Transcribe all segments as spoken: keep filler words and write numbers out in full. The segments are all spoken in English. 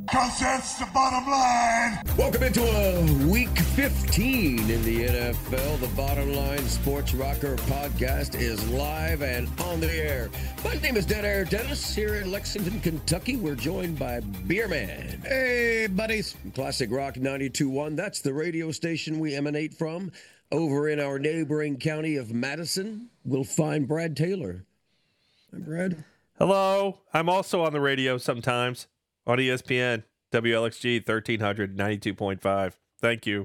Because that's the bottom line. Welcome into a week fifteen in the N F L. The Bottom Line Sports Rocker podcast is live and on the air. My name is Dead Air Dennis here in Lexington, Kentucky. We're joined by Beerman. Hey, buddies. Classic Rock ninety-two point one. That's the radio station we emanate from. Over in our neighboring county of Madison, we'll find Brad Taylor. Hi, Brad. Hello. I'm also on the radio sometimes on E S P N, W L X G, thirteen hundred, ninety-two point five. Thank you.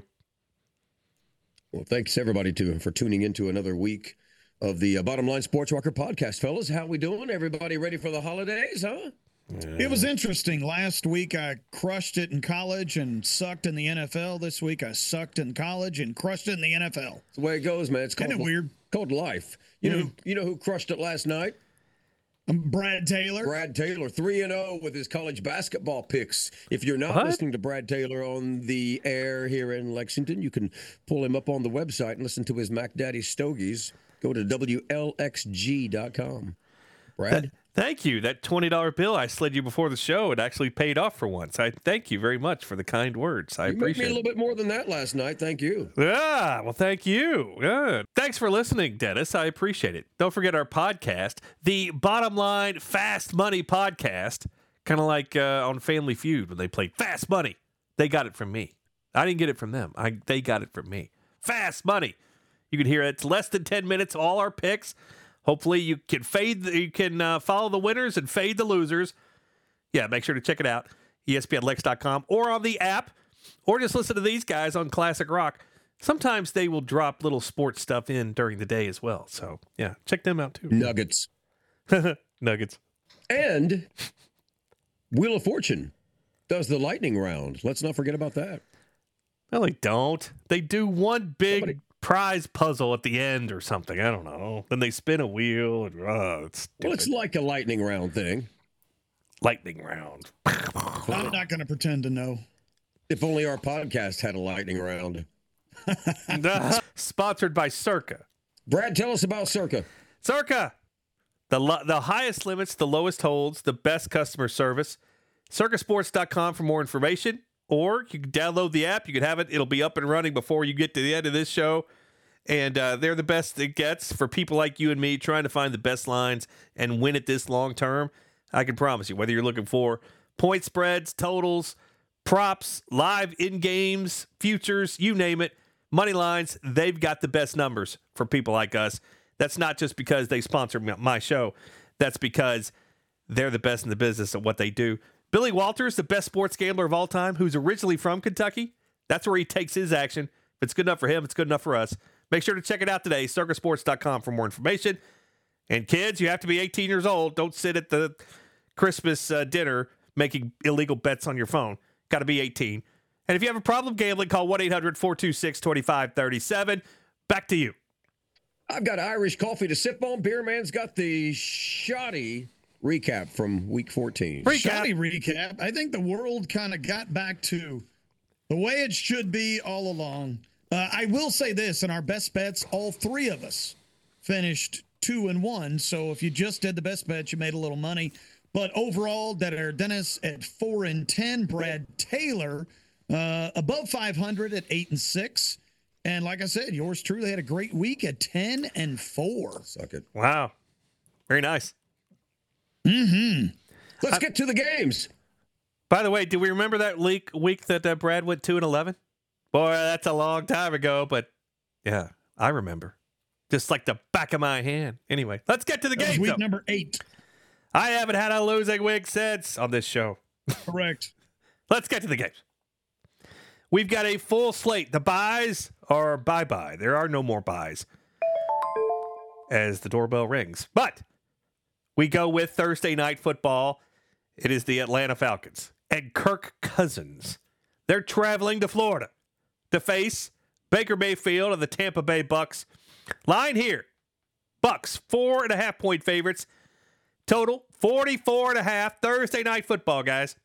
Well, thanks everybody too for tuning into another week of the uh, Bottom Line Sports Rocker podcast, fellas. How we doing? Everybody ready for the holidays, huh? Yeah. It was interesting. Last week I crushed it in college and sucked in the N F L. This week I sucked in college and crushed it in the N F L. It's the way it goes, man. It's kind of weird. Called life. You mm. know, you know who crushed it last night? Um, Brad Taylor. Brad Taylor, three and oh with his college basketball picks. If you're not what? listening to Brad Taylor on the air here in Lexington, you can pull him up on the website and listen to his Mac Daddy Stogies. Go to W L X G dot com. Brad? That, thank you. That twenty dollar bill I slid you before the show, it actually paid off for once. I thank you very much for the kind words. I you appreciate it. You made me a little bit more than that last night. Thank you. Yeah, well, thank you. Good. Thanks for listening, Dennis. I appreciate it. Don't forget our podcast, the Bottom Line Fast Money Podcast, kind of like uh, on Family Feud when they played Fast Money. They got it from me. I didn't get it from them. I They got it from me. Fast Money. You can hear it. It's less than ten minutes, all our picks. Hopefully you can fade, you can uh, follow the winners and fade the losers. Yeah, make sure to check it out, E S P N Lex dot com, or on the app, or just listen to these guys on Classic Rock. Sometimes they will drop little sports stuff in during the day as well. So, yeah, check them out too. Nuggets. Nuggets. And Wheel of Fortune does the lightning round. Let's not forget about that. No, they don't. They do one big... Somebody- prize puzzle at the end or something. I don't know. Then they spin a wheel. And, uh, it's well, it's like a lightning round thing. Lightning round. I'm not going to pretend to know. If only our podcast had a lightning round. Sponsored by Circa. Brad, tell us about Circa. Circa. The, lo- the highest limits, the lowest holds, the best customer service. Circa Sports dot com for more information. Or you can download the app. You can have it. It'll be up and running before you get to the end of this show. And uh, they're the best it gets for people like you and me trying to find the best lines and win it this long term. I can promise you, whether you're looking for point spreads, totals, props, live in-games, futures, you name it, money lines, they've got the best numbers for people like us. That's not just because they sponsor my show. That's because they're the best in the business at what they do. Billy Walters, the best sports gambler of all time, who's originally from Kentucky. That's where he takes his action. If it's good enough for him, it's good enough for us. Make sure to check it out today, Circa Sports dot com for more information. And kids, you have to be eighteen years old. Don't sit at the Christmas uh, dinner making illegal bets on your phone. Got to be eighteen. And if you have a problem gambling, call one eight hundred four two six two five three seven. Back to you. I've got Irish coffee to sip on. Beerman's got the shoddy recap from week fourteen. Recap. Shoddy recap. I think the world kind of got back to the way it should be all along. Uh, I will say this, in our best bets, all three of us finished two and one. So if you just did the best bet, you made a little money. But overall, Dead Air Dennis at four and ten. Brad Taylor uh, above five hundred at eight and six. And like I said, yours truly had a great week at ten and four. Suck it. Wow. Very nice. Mm-hmm. Let's I, get to the games. By the way, do we remember that week, week that uh, Brad went two and eleven? Boy, that's a long time ago, but yeah, I remember. Just like the back of my hand. Anyway, let's get to the game. Week though. number eight. I haven't had a losing week since on this show. Correct. Let's get to the games. We've got a full slate. The buys are bye-bye. There are no more buys as the doorbell rings. But we go with Thursday night football. It is the Atlanta Falcons and Kirk Cousins. They're traveling to Florida to face Baker Mayfield and the Tampa Bay Bucks. Line here. Bucks, four and a half point favorites. Total, forty-four and a half. Thursday night football, guys.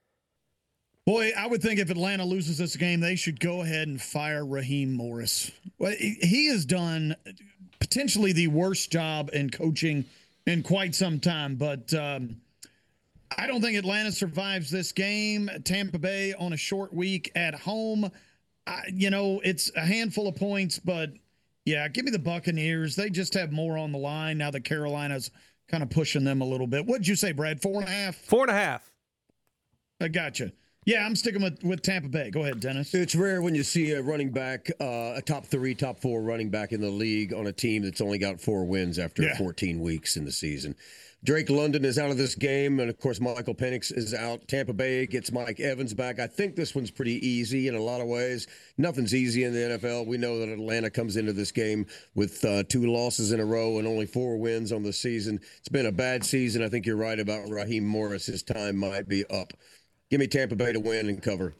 Boy, I would think if Atlanta loses this game, they should go ahead and fire Raheem Morris. Well, he has done potentially the worst job in coaching in quite some time. But um, I don't think Atlanta survives this game. Tampa Bay on a short week at home. I, you know, it's a handful of points, but yeah, give me the Buccaneers. They just have more on the line now that Carolina's kind of pushing them a little bit. What'd you say, Brad? Four and a half? Four and a half. I gotcha. Yeah, I'm sticking with, with Tampa Bay. Go ahead, Dennis. It's rare when you see a running back, uh, a top three, top four running back in the league on a team that's only got four wins after Yeah. fourteen weeks in the season. Drake London is out of this game, and of course Michael Penix is out. Tampa Bay gets Mike Evans back. I think this one's pretty easy in a lot of ways. Nothing's easy in the N F L. We know that Atlanta comes into this game with uh, two losses in a row and only four wins on the season. It's been a bad season. I think you're right about Raheem Morris. His time might be up. Give me Tampa Bay to win and cover.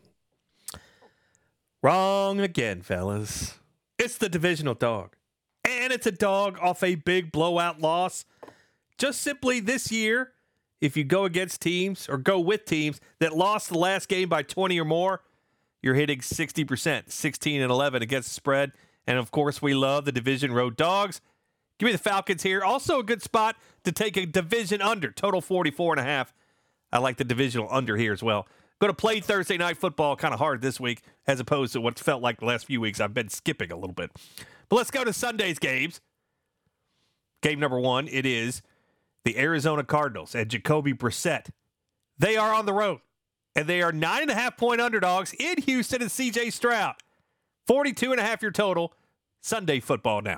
Wrong again, fellas. It's the divisional dog. And it's a dog off a big blowout loss. Just simply this year, if you go against teams or go with teams that lost the last game by twenty or more, you're hitting sixty percent, sixteen and eleven against the spread. And of course, we love the division road dogs. Give me the Falcons here. Also a good spot to take a division under, total forty-four and a half. I like the divisional under here as well. Going to play Thursday night football kind of hard this week as opposed to what felt like the last few weeks. I've been skipping a little bit. But let's go to Sunday's games. Game number one, it is the Arizona Cardinals and Jacoby Brissett. They are on the road, and they are nine and a half point underdogs in Houston and C J Stroud. forty-two and a half your total. Sunday football now.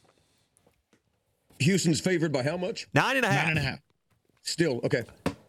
Houston's favored by how much? Nine and a half. Nine and a half. Still, okay.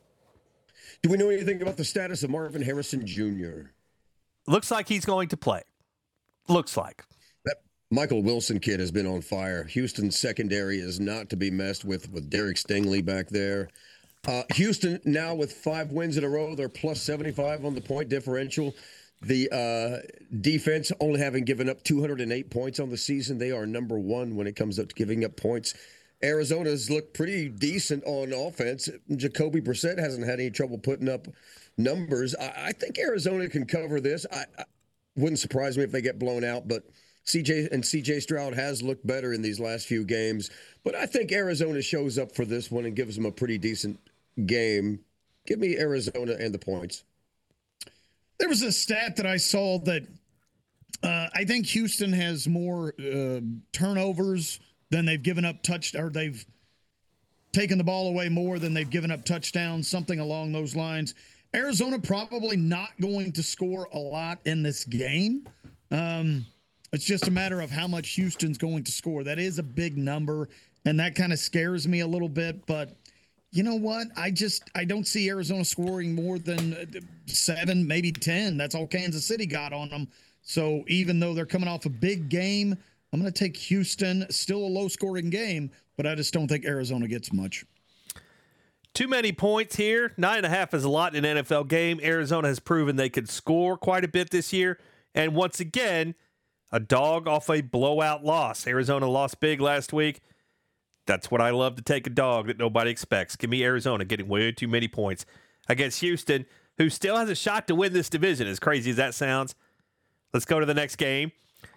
Do we know anything about the status of Marvin Harrison Junior? Looks like he's going to play. Looks like. That Michael Wilson kid has been on fire. Houston's secondary is not to be messed with, with Derek Stingley back there. Uh, Houston now with five wins in a row. They're plus seventy-five on the point differential. The uh, defense only having given up two hundred eight points on the season. They are number one when it comes up to giving up points. Arizona's looked pretty decent on offense. Jacoby Brissett hasn't had any trouble putting up numbers. I, I think Arizona can cover this. I, I wouldn't surprise me if they get blown out, but C J and C J Stroud has looked better in these last few games. But I think Arizona shows up for this one and gives them a pretty decent game. Give me Arizona and the points. There was a stat that I saw that uh, I think Houston has more uh, turnovers than they've given up touch or they've taken the ball away more than they've given up touchdowns, something along those lines. Arizona probably not going to score a lot in this game. Um, it's just a matter of how much Houston's going to score. That is a big number, and that kind of scares me a little bit. But you know what? I just I don't see Arizona scoring more than seven, maybe ten. That's all Kansas City got on them. So even though they're coming off a big game, I'm going to take Houston. Still a low-scoring game, but I just don't think Arizona gets much. Too many points here. Nine and a half is a lot in an N F L game. Arizona has proven they could score quite a bit this year. And once again, a dog off a blowout loss. Arizona lost big last week. That's what I love to take a dog that nobody expects. Give me Arizona getting way too many points against Houston, who still has a shot to win this division, as crazy as that sounds. Let's go to the next game.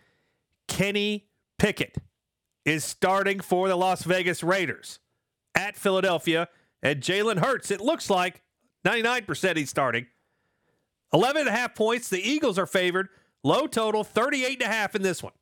Kenny Pickett is starting for the Las Vegas Raiders at Philadelphia, and Jalen Hurts, it looks like ninety-nine percent he's starting. eleven and a half points. The Eagles are favored. Low total, thirty-eight and a half in this one.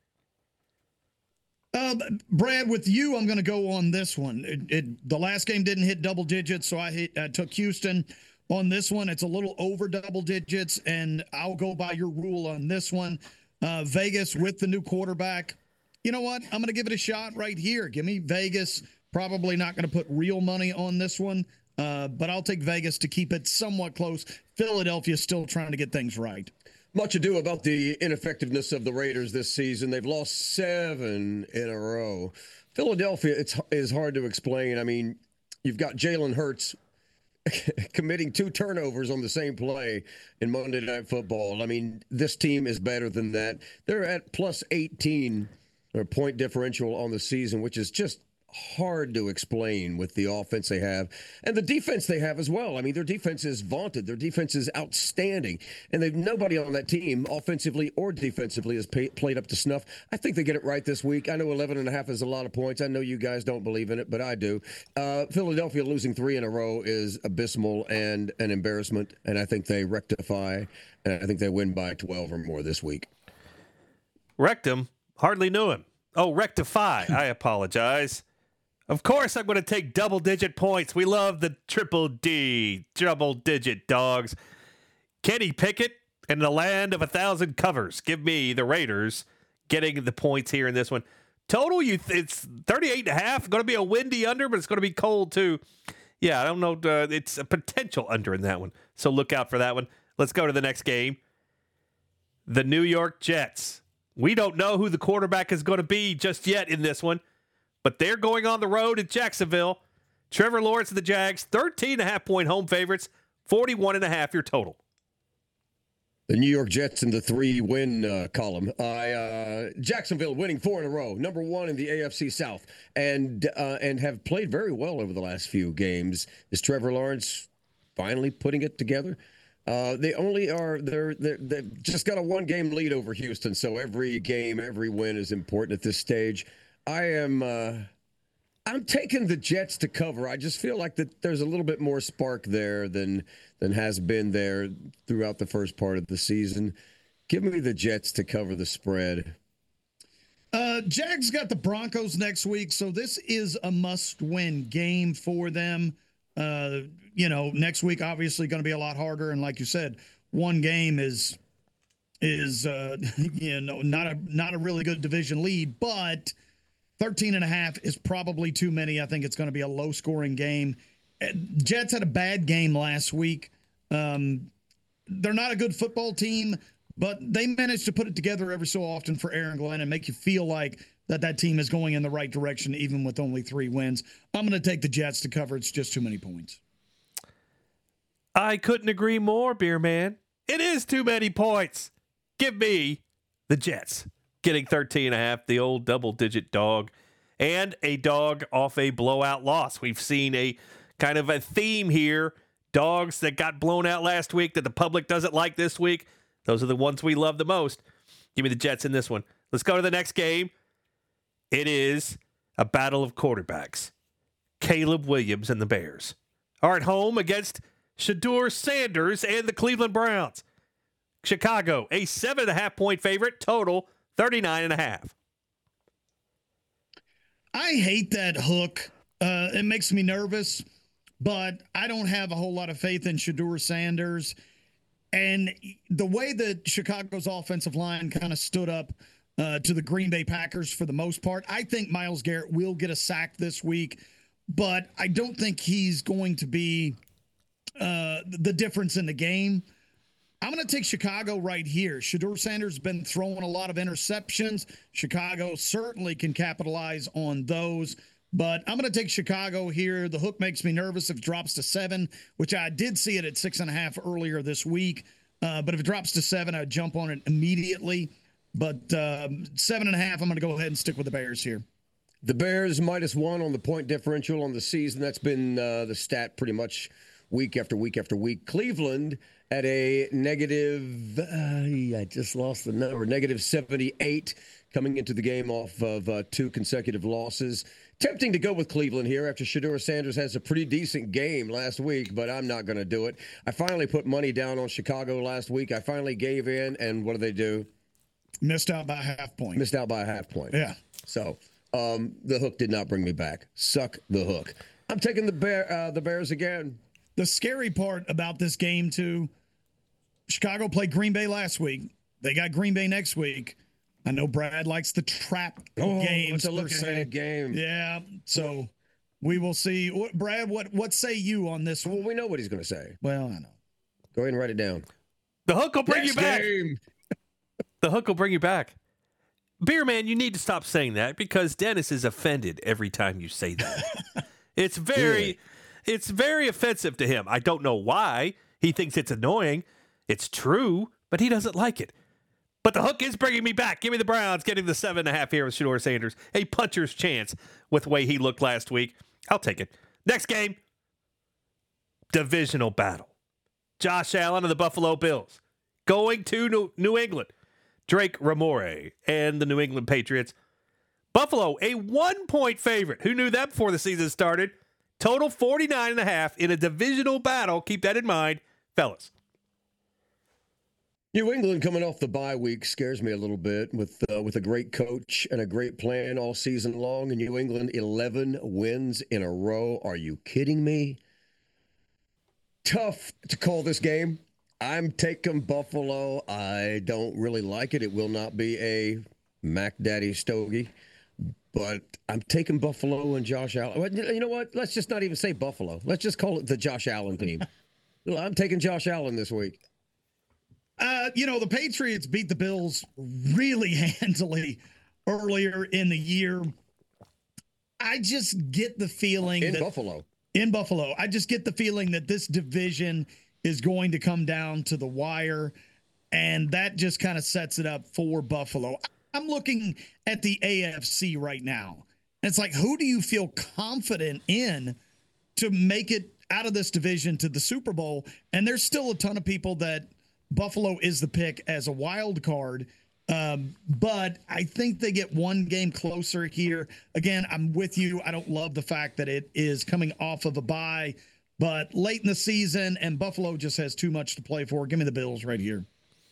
Uh, Brad, with you, I'm going to go on this one. It, it, the last game didn't hit double digits, so I, hit, I took Houston. On this one, it's a little over double digits, and I'll go by your rule on this one. Uh, Vegas with the new quarterback. You know what? I'm going to give it a shot right here. Give me Vegas. Probably not going to put real money on this one, uh, but I'll take Vegas to keep it somewhat close. Philadelphia still trying to get things right. Much ado about the ineffectiveness of the Raiders this season. They've lost seven in a row. Philadelphia, it's is hard to explain. I mean, you've got Jalen Hurts committing two turnovers on the same play in Monday Night Football. I mean, this team is better than that. They're at plus eighteen or point differential on the season, which is just hard to explain with the offense they have and the defense they have as well. I mean, their defense is vaunted. Their defense is outstanding. And they've nobody on that team, offensively or defensively, has pay, played up to snuff. I think they get it right this week. I know eleven and a half is a lot of points. I know you guys don't believe in it, but I do. Uh, Philadelphia losing three in a row is abysmal and an embarrassment. And I think they rectify, and I think they win by twelve or more this week. Rectum? Hardly knew him. Oh, rectify. I apologize. Of course, I'm going to take double-digit points. We love the triple D, double-digit dogs. Kenny Pickett and the land of a thousand covers. Give me the Raiders getting the points here in this one. Total, you th- it's thirty-eight and a half. Going to be a windy under, but it's going to be cold too. Yeah, I don't know. Uh, it's a potential under in that one. So look out for that one. Let's go to the next game. The New York Jets. We don't know who the quarterback is going to be just yet in this one. But they're going on the road at Jacksonville. Trevor Lawrence and the Jags, thirteen and a half point home favorites, forty-one and a half your total. The New York Jets in the three-win uh, column. I, uh, Jacksonville winning four in a row, number one in the A F C South, and uh, and have played very well over the last few games. Is Trevor Lawrence finally putting it together? Uh, they only are they're, they're they've just got a one-game lead over Houston, so every game, every win is important at this stage. I am uh, I'm taking the Jets to cover. I just feel like that there's a little bit more spark there than than has been there throughout the first part of the season. Give me the Jets to cover the spread. Uh, Jags got the Broncos next week, so this is a must-win game for them. Uh, you know, next week obviously going to be a lot harder, and like you said, one game is is uh, you know not a not a really good division lead, but thirteen and a half is probably too many. I think it's going to be a low-scoring game. Jets had a bad game last week. Um, they're not a good football team, but they managed to put it together every so often for Aaron Glenn and make you feel like that that team is going in the right direction, even with only three wins. I'm going to take the Jets to cover. It's just too many points. I couldn't agree more, Beer Man. It is too many points. Give me the Jets. Getting thirteen and a half, the old double-digit dog, and a dog off a blowout loss. We've seen a kind of a theme here. Dogs that got blown out last week that the public doesn't like this week. Those are the ones we love the most. Give me the Jets in this one. Let's go to the next game. It is a battle of quarterbacks. Caleb Williams and the Bears are at home against Shedeur Sanders and the Cleveland Browns. Chicago, a seven and a half point favorite, total thirty-nine and a half. I hate that hook. Uh, it makes me nervous, but I don't have a whole lot of faith in Shedeur Sanders. And the way that Chicago's offensive line kind of stood up uh, to the Green Bay Packers for the most part, I think Myles Garrett will get a sack this week, but I don't think he's going to be uh, the difference in the game. I'm going to take Chicago right here. Shedeur Sanders has been throwing a lot of interceptions. Chicago certainly can capitalize on those, but I'm going to take Chicago here. The hook makes me nervous if it drops to seven, which I did see it at six and a half earlier this week. Uh, but if it drops to seven, I'd jump on it immediately. But um, seven and a half, I'm going to go ahead and stick with the Bears here. The Bears minus one on the point differential on the season. That's been uh, the stat pretty much week after week after week. Cleveland at a negative, uh, I just lost the number, negative seventy-eight coming into the game off of uh, two consecutive losses. Tempting to go with Cleveland here after Shedeur Sanders has a pretty decent game last week, but I'm not going to do it. I finally put money down on Chicago last week. I finally gave in, and what do they do? Missed out by a half point. Missed out by a half point. Yeah. So um, the hook did not bring me back. Suck the hook. I'm taking the bear, uh, the Bears again. The scary part about this game, too, Chicago played Green Bay last week. They got Green Bay next week. I know Brad likes the trap oh, games. It's a look-ahead game. Yeah, so we will see. Brad, what what say you on this one? Well, we know what he's going to say. Well, I know. Go ahead and write it down. The hook will bring Next you back. Game. The hook will bring you back. Beer Man, you need to stop saying that because Dennis is offended every time you say that. It's very, yeah. it's very offensive to him. I don't know why. He thinks it's annoying. It's true, but he doesn't like it. But the hook is bringing me back. Give me the Browns, getting the seven and a half here with Shedeur Sanders. A puncher's chance with the way he looked last week. I'll take it. Next game, divisional battle. Josh Allen of the Buffalo Bills going to New, New England. Drake Ramore and the New England Patriots. Buffalo, a one-point favorite. Who knew that before the season started? Total forty-nine and a half in a divisional battle. Keep that in mind, fellas. New England coming off the bye week scares me a little bit with uh, with a great coach and a great plan all season long. In New England, eleven wins in a row. Are you kidding me? Tough to call this game. I'm taking Buffalo. I don't really like it. It will not be a Mac Daddy Stogie, but I'm taking Buffalo and Josh Allen. You know what? Let's just not even say Buffalo. Let's just call it the Josh Allen team. I'm taking Josh Allen this week. Uh, you know, the Patriots beat the Bills really handily earlier in the year. I just get the feeling in that, Buffalo. In Buffalo, I just get the feeling that this division is going to come down to the wire, and that just kind of sets it up for Buffalo. I'm looking at the A F C right now, and it's like, who do you feel confident in to make it out of this division to the Super Bowl? And there's still a ton of people that Buffalo is the pick as a wild card. Um, but I think they get one game closer here. Again, I'm with you. I don't love the fact that it is coming off of a bye, but late in the season, and Buffalo just has too much to play for. Give me the Bills right here.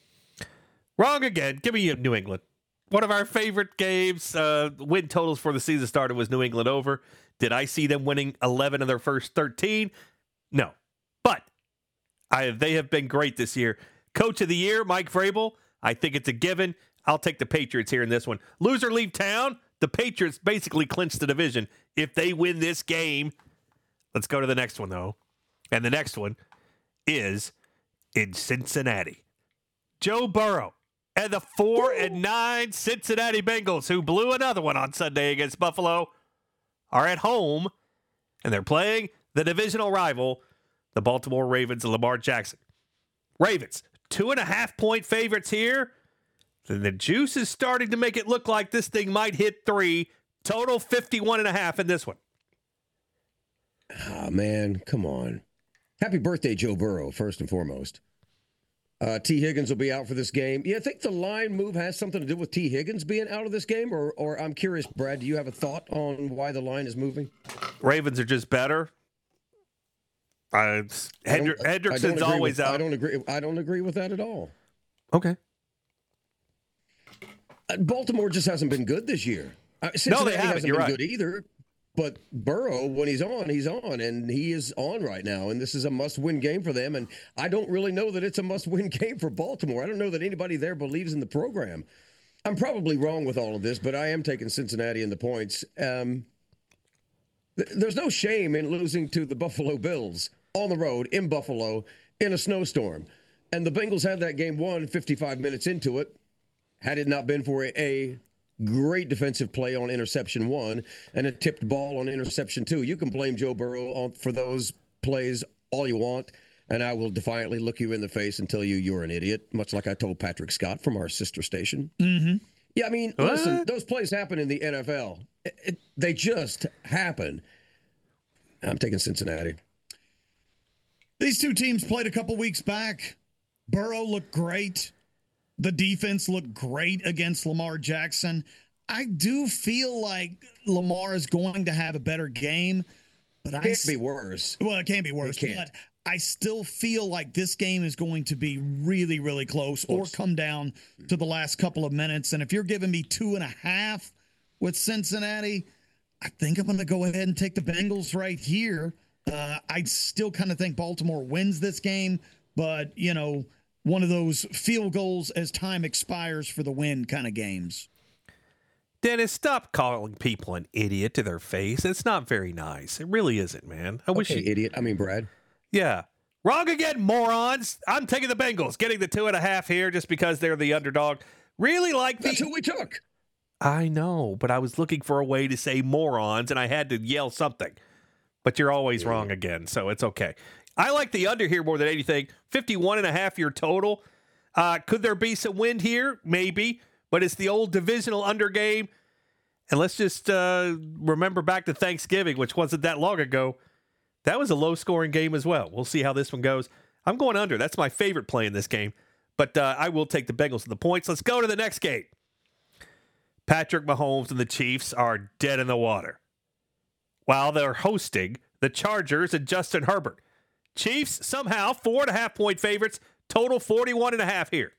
Wrong again. Give me New England. One of our favorite games, uh, win totals for the season started was New England over. Did I see them winning eleven of their first thirteen? No. But I, they have been great this year. Coach of the year, Mike Vrabel. I think it's a given. I'll take the Patriots here in this one. Loser leave town. The Patriots basically clinch the division if they win this game. Let's go to the next one, though. And the next one is in Cincinnati. Joe Burrow and the four and nine Cincinnati Bengals, who blew another one on Sunday against Buffalo, are at home, and they're playing the divisional rival, the Baltimore Ravens and Lamar Jackson. Ravens, two and a half point favorites here. And the juice is starting to make it look like this thing might hit three. Total fifty-one and a half in this one. Ah, oh, man, come on. Happy birthday, Joe Burrow, first and foremost. Uh, T. Higgins will be out for this game. Yeah, I think the line move has something to do with T. Higgins being out of this game, or, or I'm curious, Brad, do you have a thought on why the line is moving? Ravens are just better. Uh, Hendri- Hendrickson's always with, out. I don't agree. I don't agree with that at all. Okay. Uh, Baltimore just hasn't been good this year. Uh, no, they haven't. hasn't You're been right. good either. But Burrow, when he's on, he's on, and he is on right now. And this is a must-win game for them. And I don't really know that it's a must-win game for Baltimore. I don't know that anybody there believes in the program. I'm probably wrong with all of this, but I am taking Cincinnati in the points. Um, th- there's no shame in losing to the Buffalo Bills on the road in Buffalo in a snowstorm. And the Bengals had that game won fifty-five minutes into it. Had it not been for a, a great defensive play on interception one and a tipped ball on interception two. You can blame Joe Burrow on, for those plays all you want, and I will defiantly look you in the face and tell you you're an idiot, much like I told Patrick Scott from our sister station. Mm-hmm. Yeah, I mean, what? Listen, those plays happen in the N F L. It, it, they just happen. I'm taking Cincinnati. These two teams played a couple weeks back. Burrow looked great. The defense looked great against Lamar Jackson. I do feel like Lamar is going to have a better game, but it I can't be worse. Well, it can't be worse. It can't. But I still feel like this game is going to be really, really close, close or come down to the last couple of minutes. And if you're giving me two and a half with Cincinnati, I think I'm going to go ahead and take the Bengals right here. Uh, I still kind of think Baltimore wins this game, but, you know, one of those field goals as time expires for the win kind of games. Dennis, stop calling people an idiot to their face. It's not very nice. It really isn't, man. I wish okay, you... idiot. I mean, Brad. Yeah. Wrong again, morons. I'm taking the Bengals, getting the two and a half here just because they're the underdog. Really like the... That's who we took. I know, but I was looking for a way to say morons, and I had to yell something. But you're always yeah. wrong again, so it's okay. I like the under here more than anything. fifty-one and a half your total. Uh, could there be some wind here? Maybe, but it's the old divisional under game. And let's just uh, remember back to Thanksgiving, which wasn't that long ago. That was a low-scoring game as well. We'll see how this one goes. I'm going under. That's my favorite play in this game. But uh, I will take the Bengals to the points. Let's go to the next game. Patrick Mahomes and the Chiefs are dead in the water while they're hosting the Chargers and Justin Herbert. Chiefs somehow four and a half point favorites, total forty-one and a half here.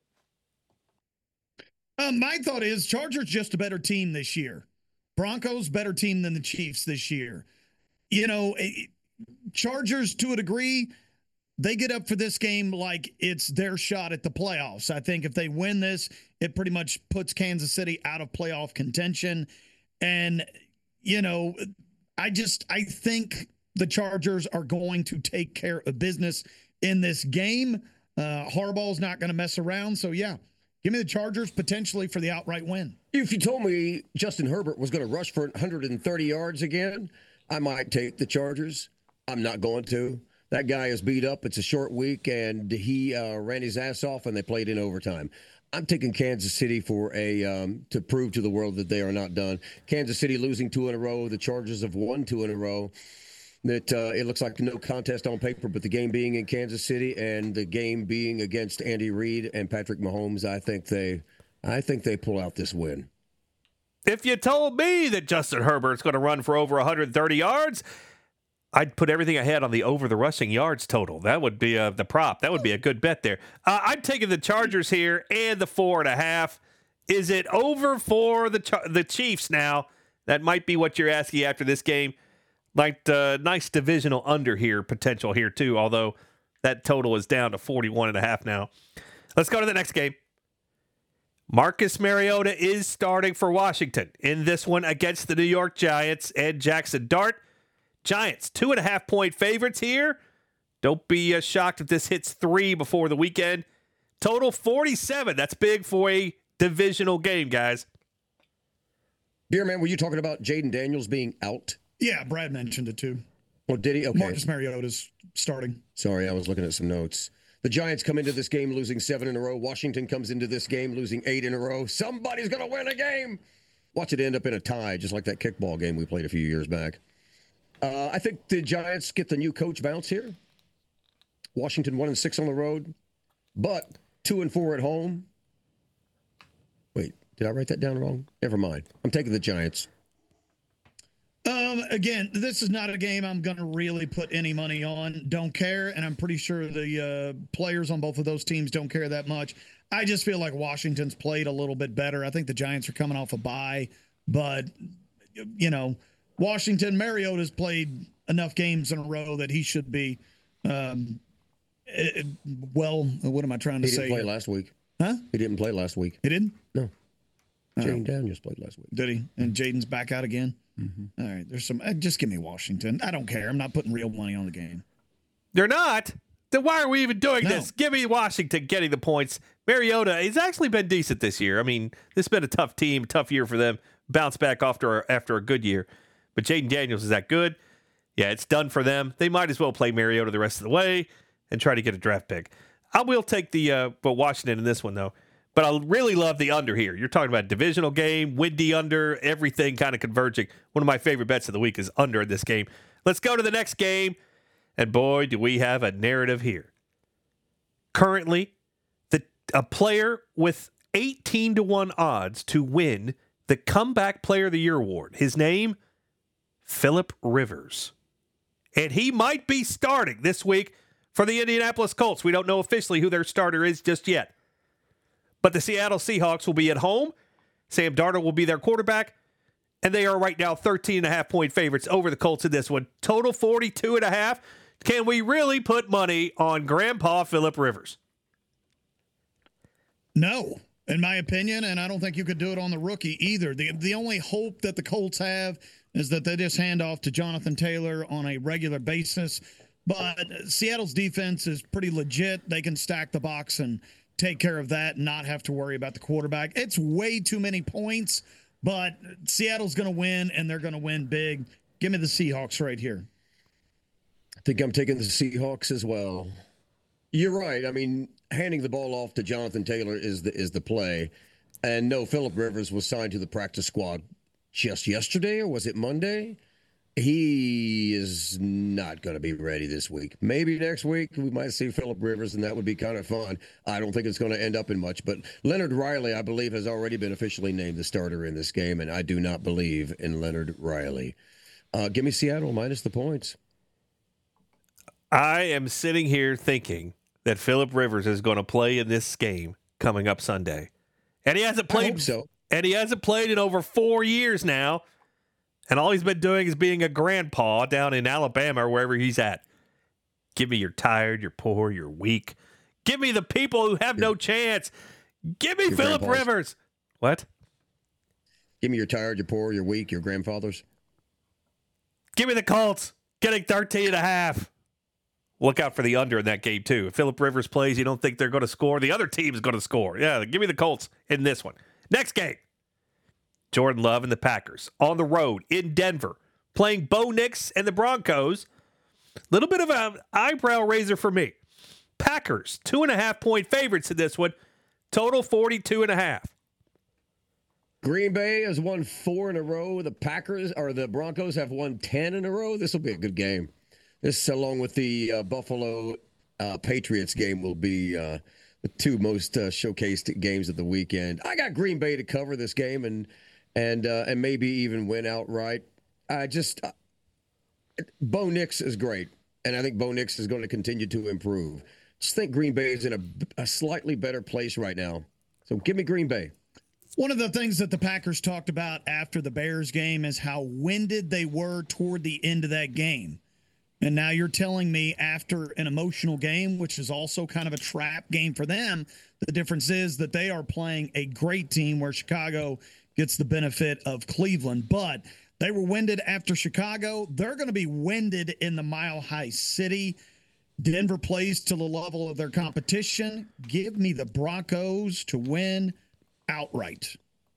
Uh, my thought is Chargers just a better team this year. Broncos better team than the Chiefs this year. You know, Chargers to a degree, they get up for this game like it's their shot at the playoffs. I think if they win this, it pretty much puts Kansas City out of playoff contention. And, you know, I just, I think the Chargers are going to take care of business in this game. Uh, Harbaugh's not going to mess around. So, yeah, give me the Chargers potentially for the outright win. If you told me Justin Herbert was going to rush for one hundred thirty yards again, I might take the Chargers. I'm not going to. That guy is beat up. It's a short week, and he uh, ran his ass off, and they played in overtime. I'm taking Kansas City for a um, to prove to the world that they are not done. Kansas City losing two in a row. The Chargers have won two in a row. That uh, it looks like no contest on paper, but the game being in Kansas City and the game being against Andy Reid and Patrick Mahomes, I think they, I think they pull out this win. If you told me that Justin Herbert's going to run for over one hundred thirty yards, I'd put everything I had on the over the rushing yards total. That would be uh, the prop. That would be a good bet there. Uh, I'm taking the Chargers here and the four and a half. Is it over for the Char- the Chiefs now? That might be what you're asking after this game. Like uh, nice divisional under here potential here too. Although that total is down to forty-one and a half now. Let's go to the next game. Marcus Mariota is starting for Washington in this one against the New York Giants and Jackson Dart. Giants, two and a half point favorites here. Don't be uh, shocked if this hits three before the weekend. Total forty-seven. That's big for a divisional game, guys. Beer man, were you talking about Jaden Daniels being out? Yeah, Brad mentioned it too. Oh, did he? Okay. Marcus Mariota's starting. Sorry, I was looking at some notes. The Giants come into this game losing seven in a row. Washington comes into this game losing eight in a row. Somebody's going to win a game. Watch it end up in a tie, just like that kickball game we played a few years back. Uh, I think the Giants get the new coach bounce here. Washington one and six on the road, but two and four at home. Wait, did I write that down wrong? Never mind. I'm taking the Giants. Um, again, this is not a game I'm going to really put any money on. Don't care, and I'm pretty sure the uh, players on both of those teams don't care that much. I just feel like Washington's played a little bit better. I think the Giants are coming off a bye, but, you know, Washington, Mariota's played enough games in a row that he should be, um, it, well, what am I trying to he say? He didn't play last week. Huh? He didn't play last week. He didn't? No. Oh. Jaden Daniels played last week. Did he? And Jaden's back out again? Mm-hmm. All right. There's some, uh, just give me Washington. I don't care. I'm not putting real money on the game. They're not. Then why are we even doing No. this? Give me Washington getting the points. Mariota, he's actually been decent this year. I mean, this has been a tough team, tough year for them. Bounce back after, after a good year. But Jaden Daniels is that good? Yeah, it's done for them. They might as well play Mariota the rest of the way and try to get a draft pick. I will take the uh, but Washington in this one, though. But I really love the under here. You're talking about divisional game, windy under, everything kind of converging. One of my favorite bets of the week is under in this game. Let's go to the next game. And boy, do we have a narrative here. Currently, the a player with eighteen to one odds to win the Comeback Player of the Year award. His name, Phillip Rivers. And he might be starting this week for the Indianapolis Colts. We don't know officially who their starter is just yet. But the Seattle Seahawks will be at home. Sam Darnold will be their quarterback. And they are right now thirteen and a half point favorites over the Colts in this one. Total forty-two and a half. Can we really put money on Grandpa Phillip Rivers? No, in my opinion, and I don't think you could do it on the rookie either. The the only hope that the Colts have is that they just hand off to Jonathan Taylor on a regular basis. But Seattle's defense is pretty legit. They can stack the box and take care of that and not have to worry about the quarterback. It's way too many points, but Seattle's going to win, and they're going to win big. Give me the Seahawks right here. I think I'm taking the Seahawks as well. You're right. I mean, handing the ball off to Jonathan Taylor is the is the play. And no, Phillip Rivers was signed to the practice squad just yesterday, or was it Monday? He is not going to be ready this week. Maybe next week we might see Phillip Rivers, and that would be kind of fun. I don't think it's going to end up in much. But Leonard Riley, I believe, has already been officially named the starter in this game, and I do not believe in Leonard Riley. Uh, give me Seattle minus the points. I am sitting here thinking that Phillip Rivers is going to play in this game coming up Sunday. And he hasn't played I hope so. And he hasn't played in over four years now. And all he's been doing is being a grandpa down in Alabama or wherever he's at. Give me you're tired, you're poor, you're weak. Give me the people who have no chance. Give me Phillip Rivers. What? Give me you're tired, you're poor, you're weak, your grandfathers. Give me the Colts getting thirteen and a half. Look out for the under in that game, too. If Phillip Rivers plays, you don't think they're going to score. The other team is going to score. Yeah, give me the Colts in this one. Next game. Jordan Love and the Packers on the road in Denver, playing Bo Nix and the Broncos. Little bit of an eyebrow raiser for me. Packers, two and a half point favorites in this one. Total forty-two and a half. Green Bay has won four in a row. The Packers or the Broncos have won ten in a row. This will be a good game. This, along with the uh, Buffalo uh, Patriots game, will be uh, the two most uh, showcased games of the weekend. I got Green Bay to cover this game and and uh, and maybe even win outright. I just uh, Bo Nix is great, and I think Bo Nix is going to continue to improve. Just think Green Bay is in a, a slightly better place right now. So give me Green Bay. One of the things that the Packers talked about after the Bears game is how winded they were toward the end of that game. And now you're telling me after an emotional game, which is also kind of a trap game for them, the difference is that they are playing a great team where Chicago gets the benefit of Cleveland. But they were winded after Chicago. They're going to be winded in the Mile High City. Denver plays to the level of their competition. Give me the Broncos to win outright.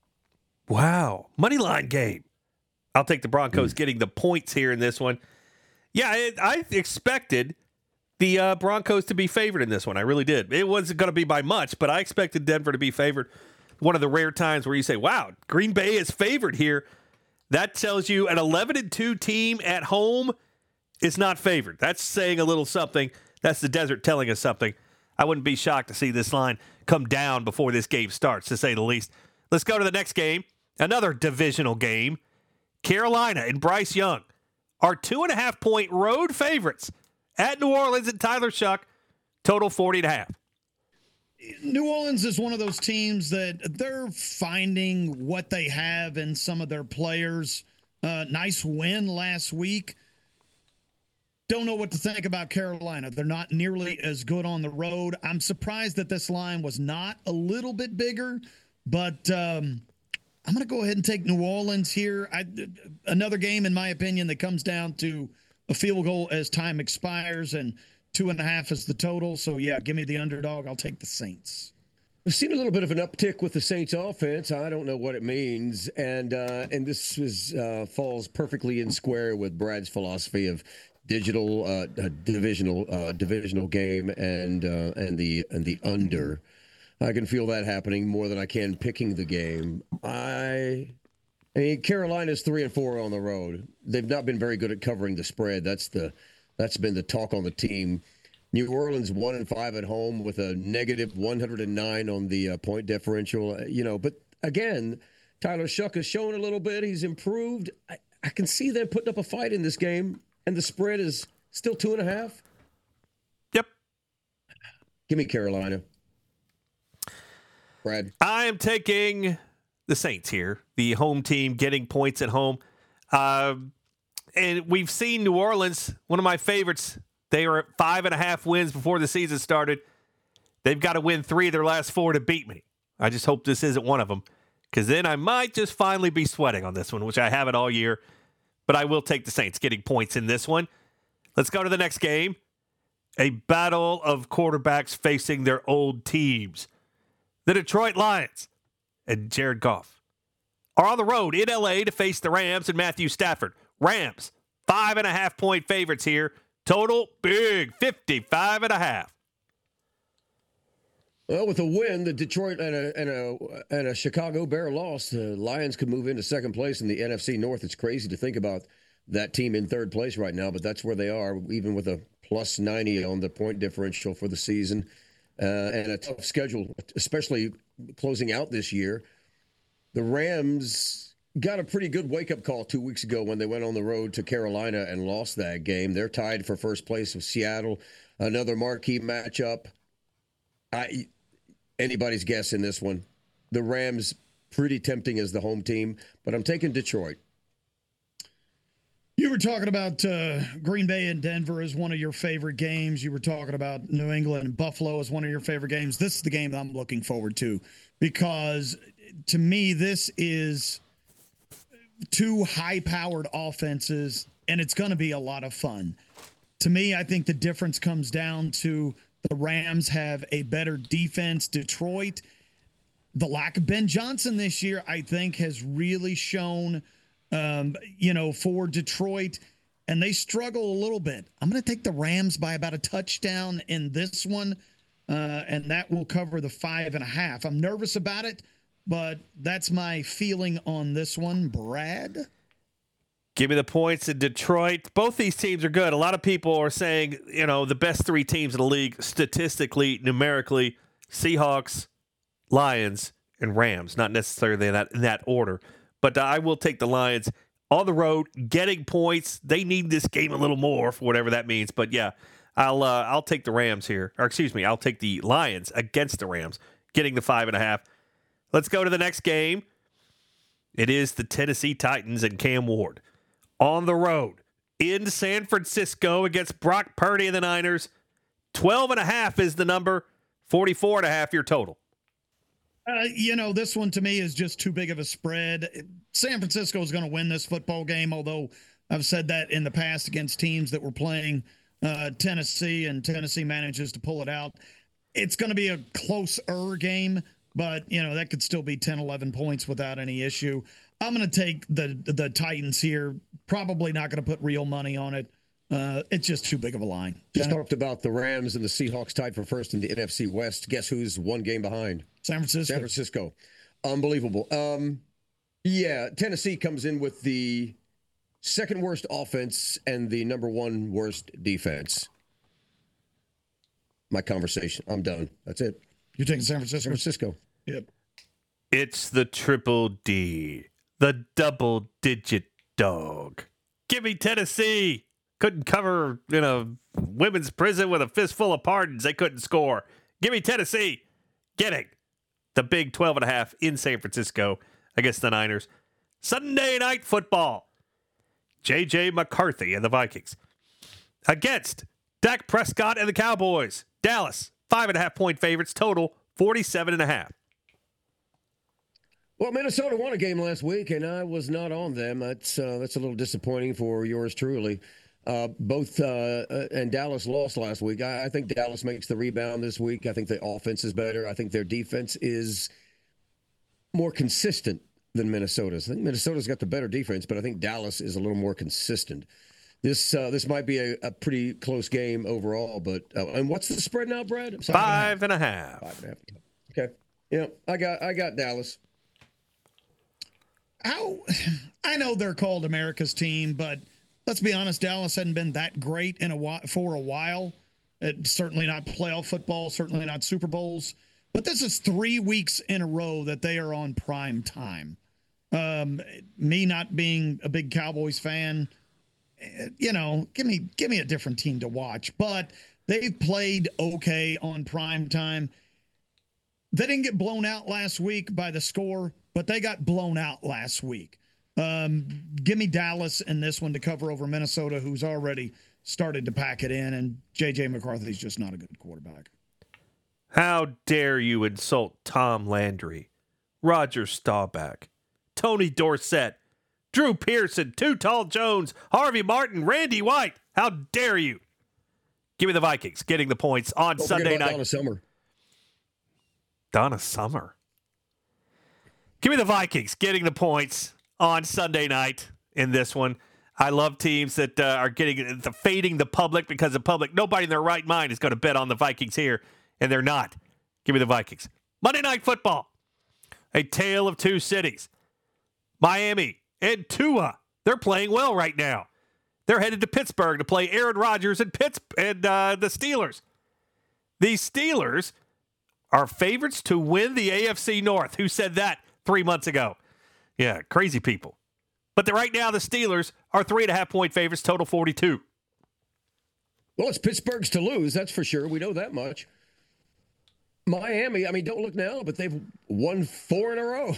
Wow. Money line game. I'll take the Broncos mm. getting the points here in this one. Yeah, it, I expected the uh, Broncos to be favored in this one. I really did. It wasn't going to be by much, but I expected Denver to be favored. One of the rare times where you say, wow, Green Bay is favored here. That tells you an eleven and two team at home is not favored. That's saying a little something. That's the desert telling us something. I wouldn't be shocked to see this line come down before this game starts, to say the least. Let's go to the next game. Another divisional game. Carolina and Bryce Young are two and a half point road favorites at New Orleans and Tyler Shuck. Total forty and a half. New Orleans is one of those teams that they're finding what they have in some of their players. Uh, nice win last week. Don't know what to think about Carolina. They're not nearly as good on the road. I'm surprised that this line was not a little bit bigger, but um, I'm going to go ahead and take New Orleans here. I, another game, in my opinion, that comes down to a field goal as time expires, and two and a half is the total. So, yeah, give me the underdog. I'll take the Saints. We've seen a little bit of an uptick with the Saints offense. I don't know what it means. And uh, and this is, uh, falls perfectly in square with Brad's philosophy of digital uh, uh, divisional uh, divisional game and uh, and the and the under. I can feel that happening more than I can picking the game. I, I mean, Carolina's three and four on the road. They've not been very good at covering the spread. That's the that's been the talk on the team. New Orleans one and five at home with a negative one hundred nine on the uh, point differential. You know, but again, Tyler Shuck has shown a little bit. He's improved. I, I can see them putting up a fight in this game. And the spread is still two and a half? Yep. Give me Carolina. Brad. I am taking the Saints here, the home team getting points at home. Uh, and we've seen New Orleans, one of my favorites. They were at five and a half wins before the season started. They've got to win three of their last four to beat me. I just hope this isn't one of them, because then I might just finally be sweating on this one, which I haven't all year. But I will take the Saints getting points in this one. Let's go to the next game. A battle of quarterbacks facing their old teams. The Detroit Lions and Jared Goff are on the road in L A to face the Rams and Matthew Stafford. Rams, five and a half point favorites here. Total big, fifty-five and a half. Well, with a win, the Detroit and a and a and a Chicago Bear loss, the Lions could move into second place in the N F C North. It's crazy to think about that team in third place right now, but that's where they are, even with a plus ninety on the point differential for the season, uh, and a tough schedule, especially closing out this year. The Rams got a pretty good wake-up call two weeks ago when they went on the road to Carolina and lost that game. They're tied for first place with Seattle, another marquee matchup. I, anybody's guess in this one. The Rams, pretty tempting as the home team, but I'm taking Detroit. You were talking about uh, Green Bay and Denver as one of your favorite games. You were talking about New England and Buffalo as one of your favorite games. This is the game that I'm looking forward to because, to me, this is two high-powered offenses, and it's going to be a lot of fun. To me, I think the difference comes down to the Rams have a better defense. Detroit, the lack of Ben Johnson this year, I think, has really shown, um, you know, for Detroit, and they struggle a little bit. I'm going to take the Rams by about a touchdown in this one, uh, and that will cover the five and a half. I'm nervous about it, but that's my feeling on this one. Brad? Give me the points in Detroit. Both these teams are good. A lot of people are saying, you know, the best three teams in the league statistically, numerically, Seahawks, Lions, and Rams. Not necessarily in that, in that order. But I will take the Lions on the road, getting points. They need this game a little more for whatever that means. But, yeah, I'll uh, I'll take the Rams here. Or, excuse me, I'll take the Lions against the Rams, getting the five and a half. Let's go to the next game. It is the Tennessee Titans and Cam Ward. On the road in San Francisco against Brock Purdy and the Niners. twelve and a half is the number. forty-four and a half your total. Uh, you know, this one to me is just too big of a spread. San Francisco is going to win this football game, although I've said that in the past against teams that were playing uh, Tennessee, and Tennessee manages to pull it out. It's going to be a closer game, but, you know, that could still be ten, eleven points without any issue. I'm going to take the the Titans here. Probably not going to put real money on it. Uh, it's just too big of a line. Just talked about the Rams and the Seahawks tied for first in the N F C West. Guess who's one game behind? San Francisco. San Francisco. Unbelievable. Um, yeah, Tennessee comes in with the second worst offense and the number one worst defense. My conversation. I'm done. That's it. You're taking San Francisco? San Francisco. Yep. It's the triple D, the double-digit dog. Give me Tennessee. Couldn't cover in a women's prison with a fistful of pardons. They couldn't score. Give me Tennessee. Getting the big twelve and a half in San Francisco against the Niners. Sunday night football. J J McCarthy and the Vikings against Dak Prescott and the Cowboys. Dallas, five and a half point favorites, total forty-seven and a half. Well, Minnesota won a game last week, and I was not on them. That's uh, that's a little disappointing for yours truly. Uh, both uh, uh, and Dallas lost last week. I, I think Dallas makes the rebound this week. I think the offense is better. I think their defense is more consistent than Minnesota's. I think Minnesota's got the better defense, but I think Dallas is a little more consistent. This uh, this might be a, a pretty close game overall. But uh, and what's the spread now, Brad? Five and a half. Five and a half. Okay. Yeah, I got I got Dallas. How I know they're called America's team, but let's be honest, Dallas hadn't been that great in a while, for a while. It's certainly not playoff football, certainly not Super Bowls. But this is three weeks in a row that they are on prime time. Um, me not being a big Cowboys fan, you know, give me give me a different team to watch. But they've played okay on prime time. They didn't get blown out last week by the score, but they got blown out last week. Um, give me Dallas in this one to cover over Minnesota, who's already started to pack it in, and J J McCarthy's just not a good quarterback. How dare you insult Tom Landry, Roger Staubach, Tony Dorsett, Drew Pearson, Too Tall Jones, Harvey Martin, Randy White. How dare you? Give me the Vikings getting the points on Don't Sunday night. Donna Summer. Donna Summer. Give me the Vikings getting the points on Sunday night in this one. I love teams that uh, are getting the fading the public because the public, nobody in their right mind is going to bet on the Vikings here, and they're not. Give me the Vikings. Monday Night Football. A tale of two cities. Miami and Tua. They're playing well right now. They're headed to Pittsburgh to play Aaron Rodgers and Pitts and uh, the Steelers. The Steelers are favorites to win the A F C North. Who said that three months ago? Yeah, crazy people. But the, right now, the Steelers are three and a half point favorites, total forty-two. Well, it's Pittsburgh's to lose, that's for sure. We know that much. Miami, I mean, don't look now, but they've won four in a row.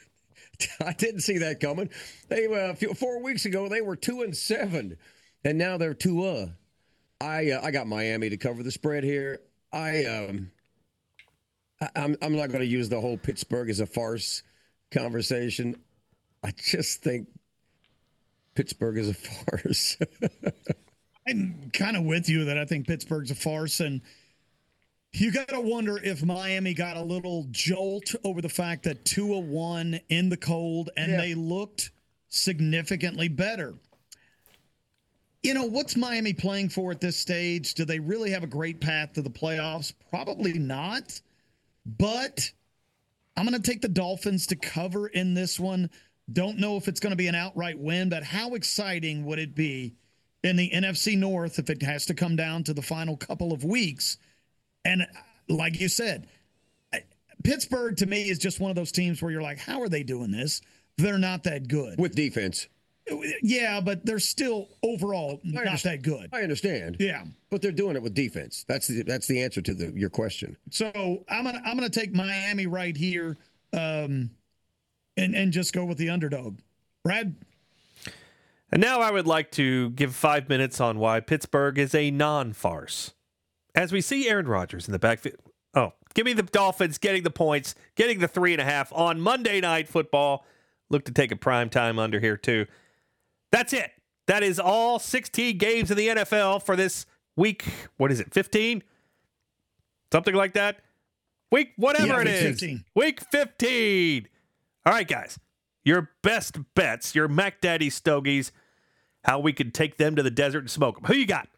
I didn't see that coming. They uh, four weeks ago they were two and seven, and now they're two. Uh, I uh, I got Miami to cover the spread here. I um, I, I'm I'm not going to use the whole Pittsburgh as a farce conversation. I just think Pittsburgh is a farce. I'm kind of with you that I think Pittsburgh's a farce, and you got to wonder if Miami got a little jolt over the fact that Tua won in the cold and yeah. they looked significantly better. You know, what's Miami playing for at this stage? Do they really have a great path to the playoffs? Probably not. But I'm going to take the Dolphins to cover in this one. Don't know if it's going to be an outright win, but how exciting would it be in the N F C North if it has to come down to the final couple of weeks? And like you said, Pittsburgh to me is just one of those teams where you're like, how are they doing this? They're not that good. With defense. Yeah, but they're still overall not that good. I understand. Yeah. But they're doing it with defense. That's the that's the answer to the, your question. So I'm gonna I'm gonna take Miami right here, um, and and just go with the underdog. Brad? And now I would like to give five minutes on why Pittsburgh is a non-farce. As we see Aaron Rodgers in the backfield. Oh, give me the Dolphins getting the points, getting the three and a half on Monday Night Football. Look to take a prime time under here, too. That's it. That is all sixteen games in the N F L for this week. What is it, fifteen? Something like that? Week, whatever yeah, it week is. fifteen. Week fifteen. All right, guys. Your best bets, your Mac Daddy Stogies, how we could take them to the desert and smoke them. Who you got?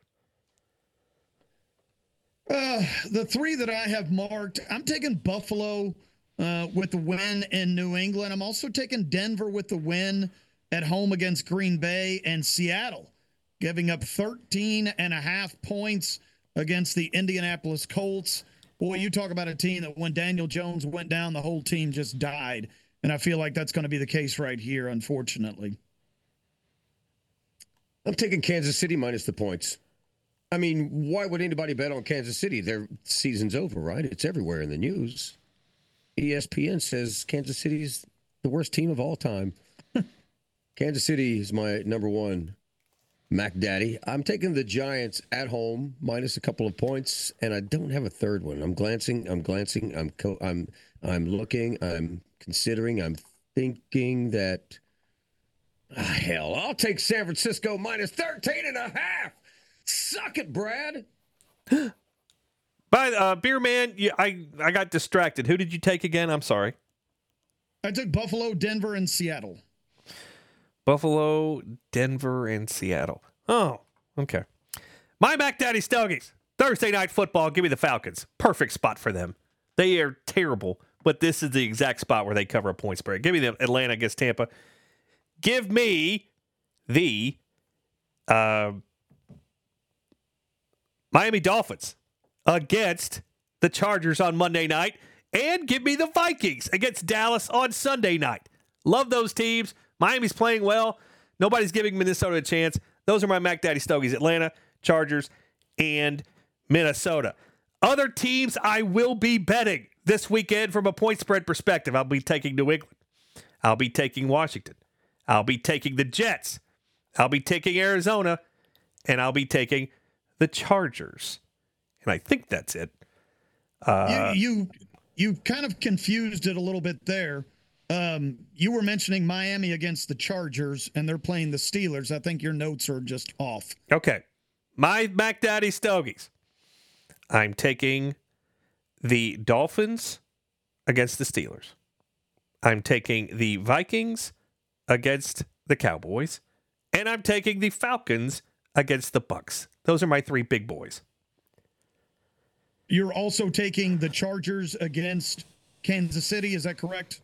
Uh, the three that I have marked, I'm taking Buffalo uh, with the win in New England. I'm also taking Denver with the win at home against Green Bay, and Seattle giving up thirteen and a half points against the Indianapolis Colts. Boy, you talk about a team that when Daniel Jones went down, the whole team just died. And I feel like that's going to be the case right here, unfortunately. I'm taking Kansas City minus the points. I mean, why would anybody bet on Kansas City? Their season's over, right? It's everywhere in the news. E S P N says Kansas City's the worst team of all time. Kansas City is my number one Mac Daddy. I'm taking the Giants at home minus a couple of points, and I don't have a third one. I'm glancing. I'm glancing. I'm co- I'm I'm looking. I'm considering. I'm thinking that. Ah, hell, I'll take San Francisco minus thirteen and a half. Suck it, Brad. By uh, Beer Man, you, I I got distracted. Who did you take again? I'm sorry. I took Buffalo, Denver, and Seattle. Buffalo, Denver, and Seattle. Oh, okay. My Mac Daddy Stogies. Thursday Night Football. Give me the Falcons. Perfect spot for them. They are terrible, but this is the exact spot where they cover a point spread. Give me the Atlanta against Tampa. Give me the uh, Miami Dolphins against the Chargers on Monday night. And give me the Vikings against Dallas on Sunday night. Love those teams. Miami's playing well. Nobody's giving Minnesota a chance. Those are my Mac Daddy Stogies. Atlanta, Chargers, and Minnesota. Other teams I will be betting this weekend from a point spread perspective. I'll be taking New England. I'll be taking Washington. I'll be taking the Jets. I'll be taking Arizona. And I'll be taking the Chargers. And I think that's it. Uh, you, you you kind of confused it a little bit there. Um, you were mentioning Miami against the Chargers, and they're playing the Steelers. I think your notes are just off. Okay. My Mac Daddy Stogies. I'm taking the Dolphins against the Steelers. I'm taking the Vikings against the Cowboys. And I'm taking the Falcons against the Bucks. Those are my three big boys. You're also taking the Chargers against Kansas City. Is that correct?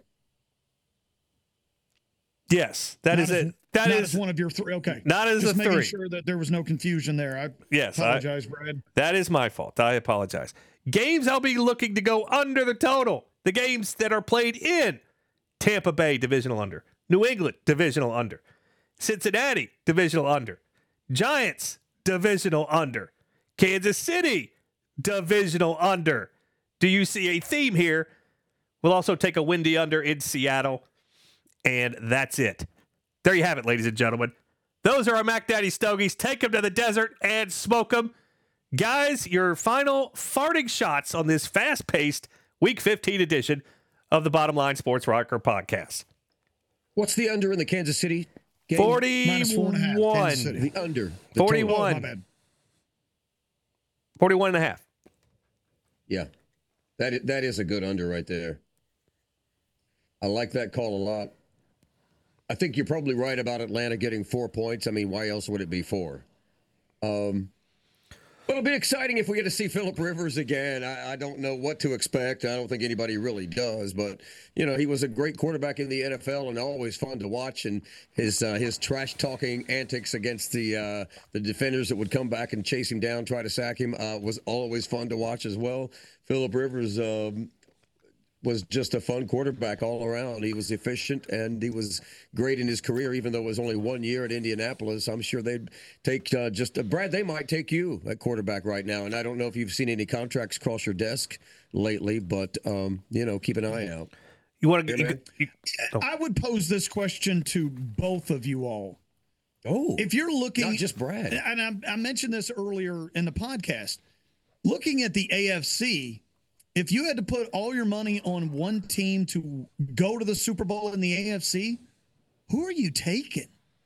Yes, that not is as, it. That not is as one of your three. Okay. Not as Just a making three. sure that there was no confusion there. I yes, apologize, I, Brad. That is my fault. I apologize. Games I'll be looking to go under the total. The games that are played in Tampa Bay, divisional under. New England, divisional under. Cincinnati, divisional under. Giants, divisional under. Kansas City, divisional under. Do you see a theme here? We'll also take a windy under in Seattle. And that's it. There you have it, ladies and gentlemen. Those are our Mac Daddy Stogies. Take them to the desert and smoke them. Guys, your final farting shots on this fast-paced Week fifteen edition of the Bottom Line Sports Rocker podcast. What's the under in the Kansas City game? forty-one. The under. The forty-one. total. Oh, my bad. forty-one and a half. Yeah. That is, that is a good under right there. I like that call a lot. I think you're probably right about Atlanta getting four points. I mean, why else would it be four? Um, but it'll be exciting if we get to see Phillip Rivers again. I, I don't know what to expect. I don't think anybody really does. But, you know, he was a great quarterback in the N F L and always fun to watch. And his uh, his trash-talking antics against the uh, the defenders that would come back and chase him down, try to sack him, uh, was always fun to watch as well. Phillip Rivers um, was just a fun quarterback all around. He was efficient, and he was great in his career, even though it was only one year at Indianapolis. I'm sure they'd take uh, just uh, – Brad, they might take you at quarterback right now, and I don't know if you've seen any contracts cross your desk lately, but, um, you know, keep an eye out. You want to get – oh. I would pose this question to both of you all. Oh. If you're looking – not just Brad. And I, I mentioned this earlier in the podcast. Looking at the A F C – if you had to put all your money on one team to go to the Super Bowl in the A F C, who are you taking?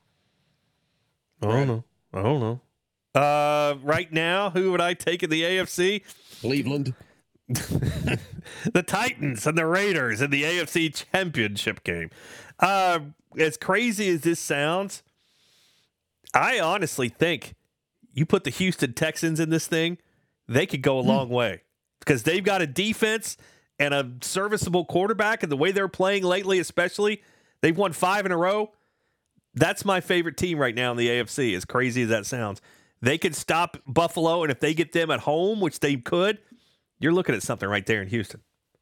I don't know. I don't know. Uh, right now, who would I take in the A F C? Cleveland. The Titans and the Raiders in the A F C Championship game. Uh, as crazy as this sounds, I honestly think you put the Houston Texans in this thing, they could go a long way. Because they've got a defense and a serviceable quarterback, and the way they're playing lately, especially, they've won five in a row. That's my favorite team right now in the A F C, as crazy as that sounds. They could stop Buffalo, and if they get them at home, which they could, you're looking at something right there in Houston.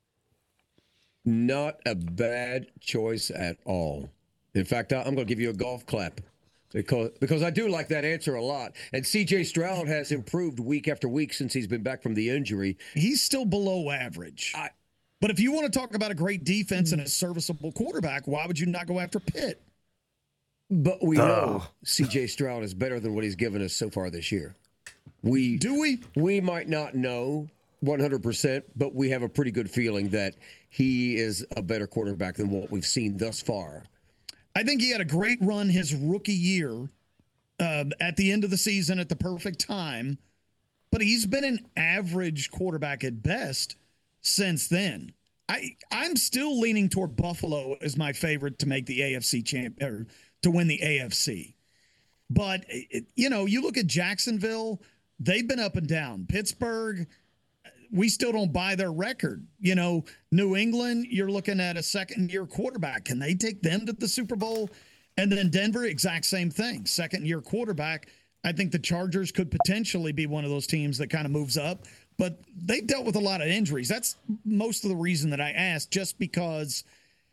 Not a bad choice at all. In fact, I'm going to give you a golf clap. Because because I do like that answer a lot. And C J Stroud has improved week after week since he's been back from the injury. He's still below average. I, but if you want to talk about a great defense and a serviceable quarterback, why would you not go after Pitt? But we oh. know C J Stroud is better than what he's given us so far this year. We Do we? We might not know one hundred percent, but we have a pretty good feeling that he is a better quarterback than what we've seen thus far. I think he had a great run his rookie year uh, at the end of the season at the perfect time, but he's been an average quarterback at best since then. I, I'm still leaning toward Buffalo as my favorite to make the A F C champ or to win the A F C. But, it, you know, you look at Jacksonville, they've been up and down. Pittsburgh, we still don't buy their record. You know, New England, you're looking at a second-year quarterback. Can they take them to the Super Bowl? And then Denver, exact same thing. Second-year quarterback. I think the Chargers could potentially be one of those teams that kind of moves up. But they've dealt with a lot of injuries. That's most of the reason that I asked, just because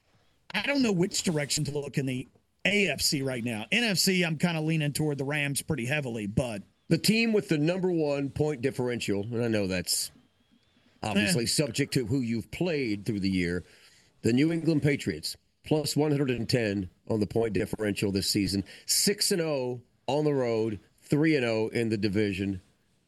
I don't know which direction to look in the A F C right now. N F C, I'm kind of leaning toward the Rams pretty heavily. But the team with the number one point differential, and I know that's obviously subject to who you've played through the year, the New England Patriots, plus one hundred ten on the point differential this season, six and oh on the road, three and oh in the division.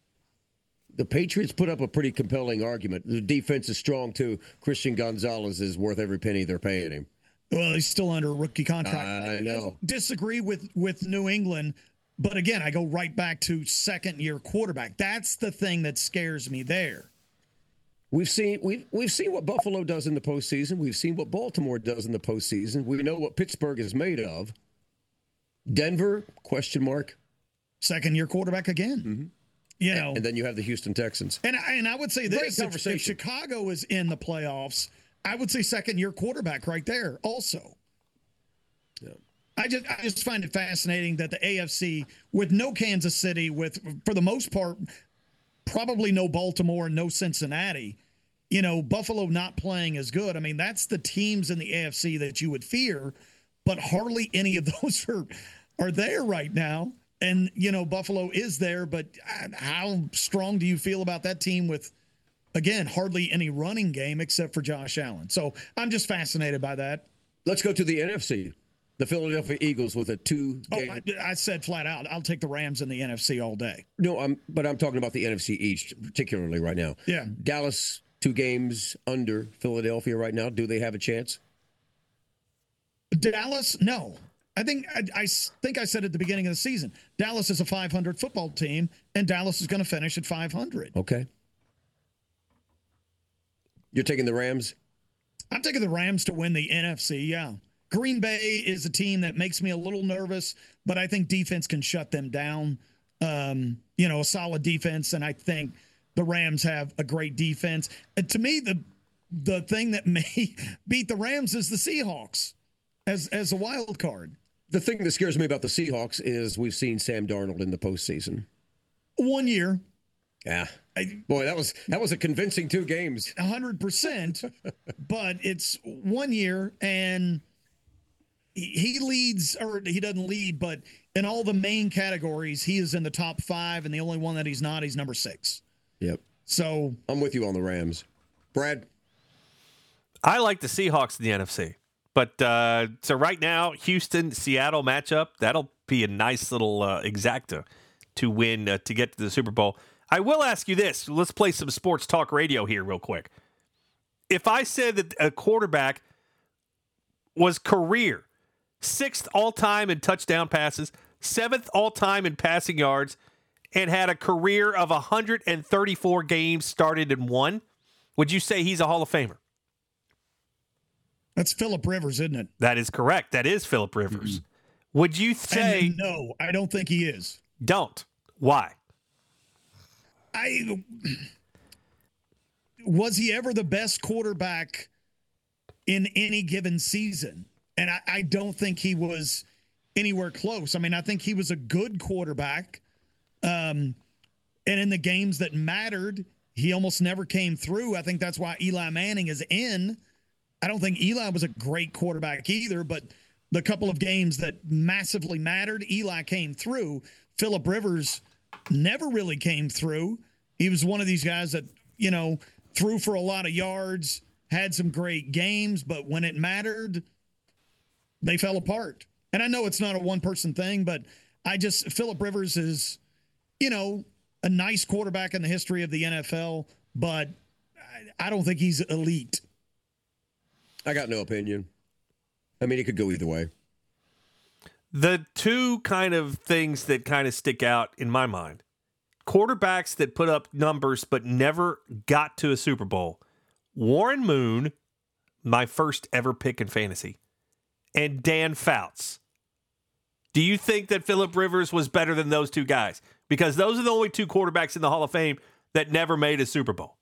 The Patriots put up a pretty compelling argument. The defense is strong, too. Christian Gonzalez is worth every penny they're paying him. Well, he's still under a rookie contract. I know. I disagree with, with New England, but again, I go right back to second-year quarterback. That's the thing that scares me there. We've seen we've we've seen what Buffalo does in the postseason. We've seen what Baltimore does in the postseason. We know what Pittsburgh is made of. Denver, question mark. Second year quarterback again. Mm-hmm. You know, and then you have the Houston Texans. And I, and I would say Great this: if, conversation. if Chicago is in the playoffs, I would say second year quarterback right there. Also, Yeah. I just I just find it fascinating that the A F C, with no Kansas City, with for the most part, probably no Baltimore, no Cincinnati. You know, Buffalo not playing as good. I mean, that's the teams in the A F C that you would fear, but hardly any of those are are there right now. And, you know, Buffalo is there, but how strong do you feel about that team with, again, hardly any running game except for Josh Allen? So I'm just fascinated by that. Let's go to the N F C. The Philadelphia Eagles with a two. Oh, I, I said flat out, I'll take the Rams in the N F C all day. No, I'm, but I'm talking about the N F C East, particularly right now. Yeah. Dallas, two games under Philadelphia right now. Do they have a chance? Dallas, no. I think I, I think I said at the beginning of the season, Dallas is a five hundred football team, and Dallas is going to finish at five hundred. Okay. You're taking the Rams? I'm taking the Rams to win the N F C, yeah. Green Bay is a team that makes me a little nervous, but I think defense can shut them down. Um, you know, a solid defense, and I think the Rams have a great defense. And to me, the the thing that may beat the Rams is the Seahawks as as a wild card. The thing that scares me about the Seahawks is we've seen Sam Darnold in the postseason. One year. Yeah. I, Boy, that was that was a convincing two games. one hundred percent, but it's one year, and he, he leads, or he doesn't lead, but in all the main categories, he is in the top five, and the only one that he's not, he's number six. Yep. So I'm with you on the Rams. Brad? I like the Seahawks in the N F C. But uh, so right now, Houston, Seattle matchup, that'll be a nice little uh, exacta to win, uh, to get to the Super Bowl. I will ask you this. Let's play some sports talk radio here real quick. If I said that a quarterback was career sixth all-time in touchdown passes, seventh all-time in passing yards, and had a career of one hundred thirty-four games started and won, would you say he's a Hall of Famer? that's Phillip Rivers, isn't it? That is correct. That is Phillip Rivers. Mm-hmm. Would you say and no? I don't think he is. Don't. Why? I was he ever the best quarterback in any given season? And I, I don't think he was anywhere close. I mean, I think he was a good quarterback. Um, and in the games that mattered, he almost never came through. I think that's why Eli Manning is in. I don't think Eli was a great quarterback either, but the couple of games that massively mattered, Eli came through. Phillip Rivers never really came through. He was one of these guys that, you know, threw for a lot of yards, had some great games, but when it mattered, they fell apart. And I know it's not a one-person thing, but I just, Phillip Rivers is, you know, a nice quarterback in the history of the N F L, but I, I don't think he's elite. I got no opinion. I mean, it could go either way. The two kind of things that kind of stick out in my mind, quarterbacks that put up numbers but never got to a Super Bowl. Warren Moon, my first ever pick in fantasy, and Dan Fouts. Do you think that Phillip Rivers was better than those two guys? Because those are the only two quarterbacks in the Hall of Fame that never made a Super Bowl.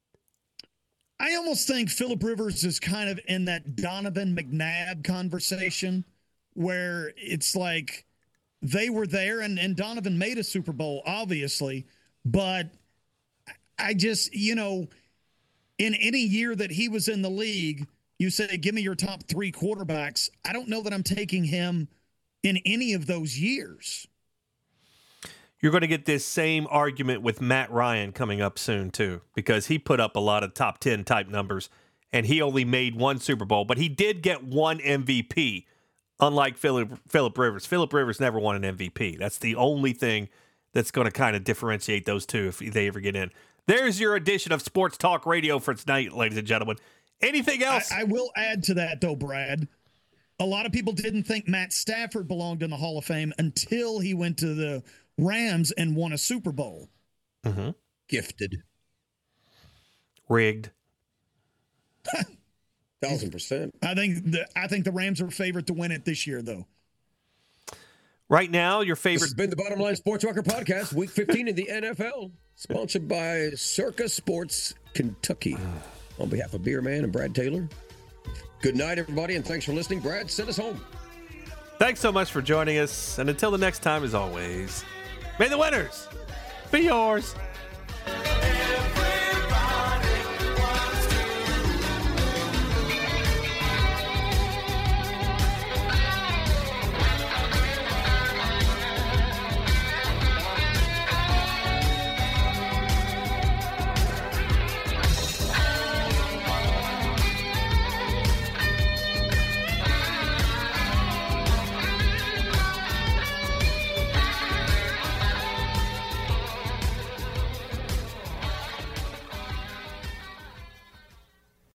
I almost think Phillip Rivers is kind of in that Donovan McNabb conversation where it's like they were there and, and Donovan made a Super Bowl, obviously, but I just, you know, in any year that he was in the league, you say, give me your top three quarterbacks. I don't know that I'm taking him in any of those years. You're going to get this same argument with Matt Ryan coming up soon, too, because he put up a lot of top ten type numbers, and he only made one Super Bowl, but he did get one M V P, unlike Phillip, Phillip Rivers. Phillip Rivers never won an M V P. That's the only thing that's going to kind of differentiate those two if they ever get in. There's your edition of Sports Talk Radio for tonight, ladies and gentlemen. Anything else? I, I will add to that, though, Brad. A lot of people didn't think Matt Stafford belonged in the Hall of Fame until he went to the Rams and won a Super Bowl. Mm-hmm. Gifted. Rigged. Thousand percent. I think the I think the Rams are favored to win it this year, though. Right now, your This favorite. has been the Bottom Line Sports Rocker Podcast, Week fifteen in the N F L, sponsored by Circa Sports Kentucky. On behalf of Beer Man and Brad Taylor, good night, everybody, and thanks for listening. Brad, send us home. Thanks so much for joining us. And until the next time, as always, may the winners be yours.